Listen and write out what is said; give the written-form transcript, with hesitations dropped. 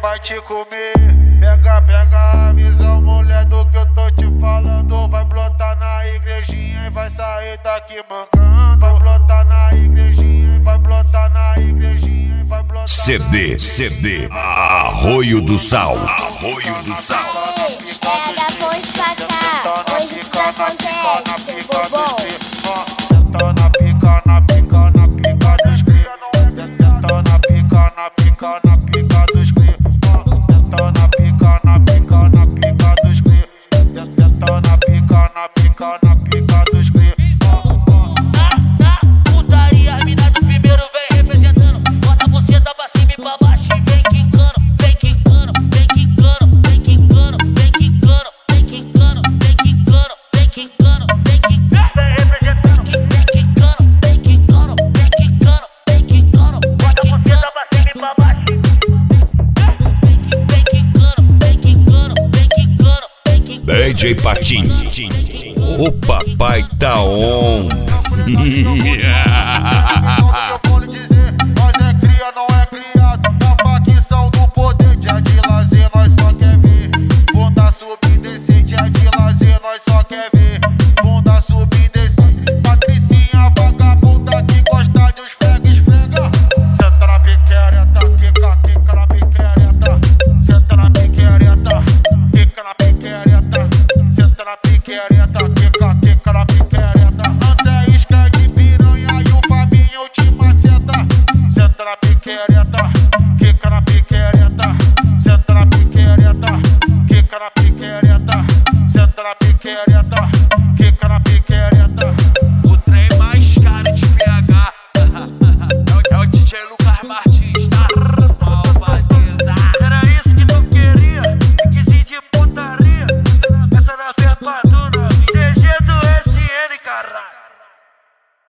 vai te comer. Pega, pega a visão, mulher, do que eu tô te falando. Vai brotar na igrejinha e vai sair daqui mancando. Vai brotar na igrejinha e vai brotar na igrejinha e vai brotar. CD Arroio do Sal. Arroio do Sal. Pega, pois pra cá. Hoje tudo acontece, bobão. Tenta na pica, na pica, na pica dos cria. Tenta na pica, na pica, na pica dos cria. Tenta na pica, na pica, na pica dos cria. Tenta na pica, na pica, na pica dos cria. Na putaria, as mina do primeiro vem representando. Bota você da pra cima e pra baixo e vem quicando, vem quicando, vem quicando, vem quicando, vem quicando, vem quicando, vem quicando, vem quicando, vem quicando. Vem representando, vem quicando, vem quicando, vem quicando, vem quicando. Bota você da pra cima e pra baixo. Vem quicando, vem quicando, vem quicando, vem quicando. DJ Patinho. O papai tá on.